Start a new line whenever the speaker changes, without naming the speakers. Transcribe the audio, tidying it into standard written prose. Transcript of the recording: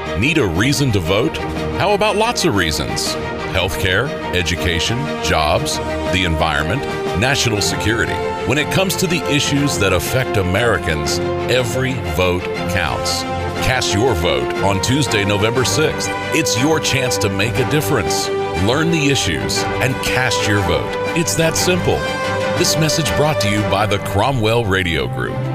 Need a reason to vote? How about lots of reasons? Healthcare, education, jobs, the environment, national security. When it comes to the issues that affect Americans, every vote counts. Cast your vote on Tuesday, November 6th. It's your chance to make a difference. Learn the issues and cast your vote. It's that simple. This message brought to you by the Cromwell Radio Group.